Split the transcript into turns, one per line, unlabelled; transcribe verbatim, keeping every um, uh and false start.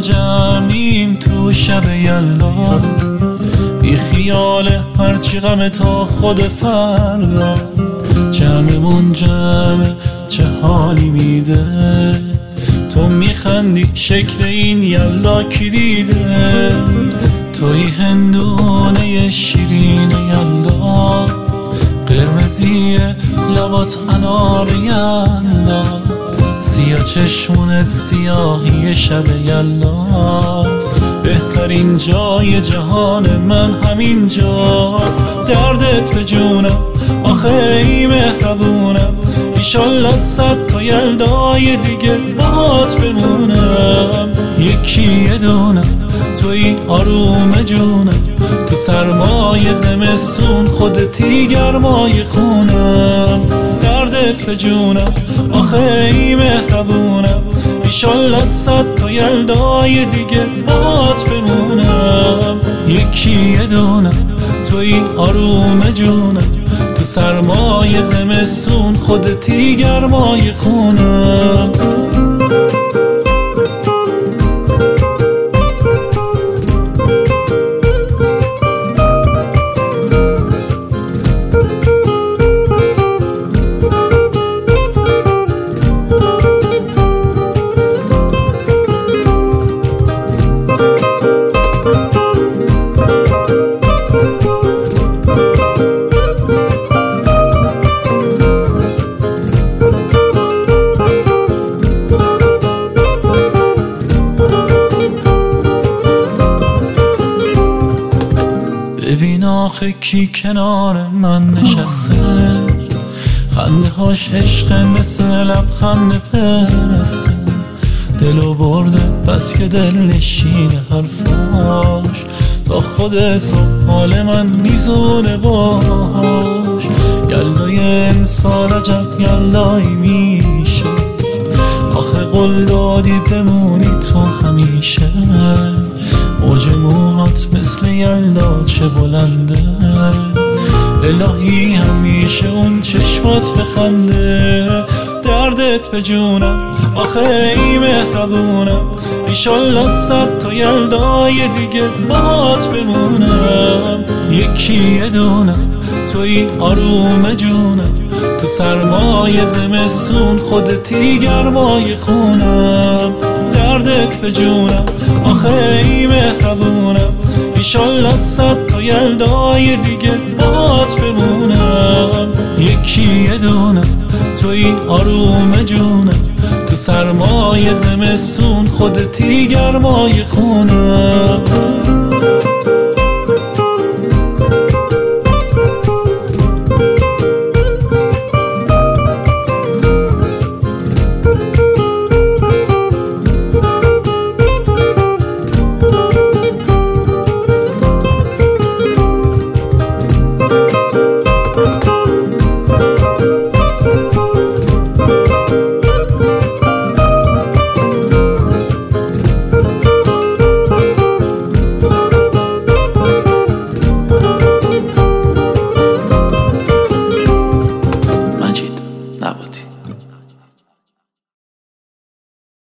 جمعیم تو شب یلدا، بی خیال هرچی غم تا خود فردا. جمعمون جمع چه حالی میده، تو میخندی شکل این یلدا کی دیده. توی هندونه شیرین یلدا، قرمزی لبات انار یلدا، سیاه چشمونت سیاهی شب یلداست. بهترین جای جهان من همین جاست. دردت به جونم آخه ای مهربونم، ایشالله صد تا یلدای دیگه باهات بمونم. یکی یه دونم توی آروم جونم، تو سرمای زمستون خودتی گرمای خونم. دردت به جونم آخه ای مهربونم، ایشالله صد تا یلدای دیگه باهات بمونم. یکی یه دونم توی آروم جونم، تو سرمای زمستون خودتی گرمای خونم. ببین آخه کی کنار من نشسته، خنده هاش عشق مثل لبخند پرسته. دلو برده بس که دل نشینه حرفاش، تا خود صبح حال من میزونه باش. یلدای امسال عجب یلدایی میشه، آخه قول دادی بمونی تو همیشه. موج موهات مثل یلدا چه بلنده، الهی همیشه اون چشمات بخنده. دردت به جونم آخه ای مهربونم، ایشالله صد تا یلدای دیگه باهات بمونم. یکی یه دونم توی آروم جونم، تو سرمای زمستون خودتی گرمای خونم. دردت به جونم آخه ای مهربونم، ایشالله صد تا یلدای دیگه باهات بمونم. یکی یه دونم توی آروم جونم، تو سرمای زمستون خودتی گرمای خونم.